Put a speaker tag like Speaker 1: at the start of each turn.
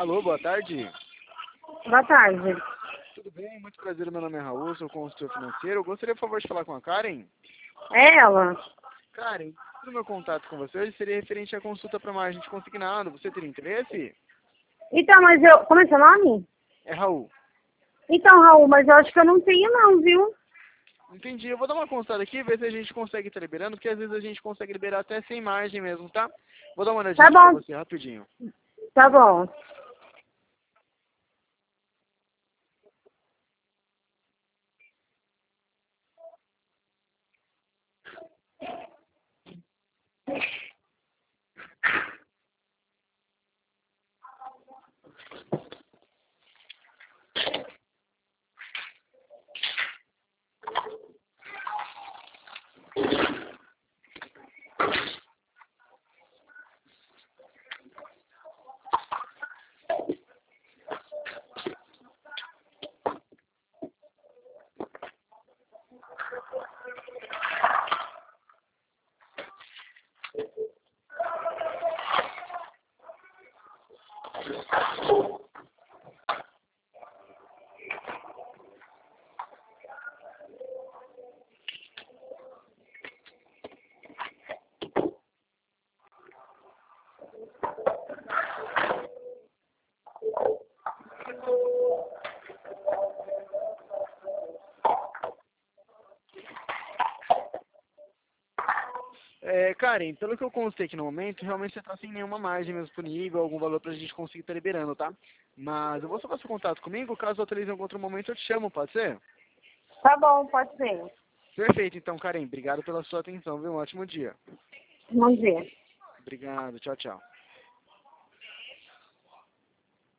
Speaker 1: Alô, boa tarde.
Speaker 2: Boa tarde.
Speaker 1: Tudo bem? Muito prazer, meu nome é Raul, sou consultor financeiro. Eu gostaria, por favor, de falar com a Karen.
Speaker 2: É ela?
Speaker 1: Karen, o meu contato com você hoje seria referente à consulta para uma agente consignado. Você teria interesse?
Speaker 2: Então, mas eu... Como é seu nome?
Speaker 1: É Raul.
Speaker 2: Então, Raul, mas eu acho que eu não tenho não, viu?
Speaker 1: Entendi. Eu vou dar uma consulta aqui, ver se a gente consegue estar liberando, porque às vezes a gente consegue liberar até sem margem mesmo, tá? Vou dar uma olhadinha
Speaker 2: Tá
Speaker 1: aqui pra
Speaker 2: bom,
Speaker 1: você, rapidinho.
Speaker 2: tá bom.
Speaker 1: Karen, pelo que eu constei aqui no momento, realmente você está sem nenhuma margem mesmo disponível, algum valor pra gente conseguir estar liberando, tá? Mas eu vou só passar contato comigo, caso eu autorize em algum outro momento eu te chamo, pode ser?
Speaker 2: Tá bom, pode ser.
Speaker 1: Perfeito, então, Karen, obrigado pela sua atenção, viu? Um ótimo dia.
Speaker 2: Vamos ver.
Speaker 1: Obrigado, tchau, tchau.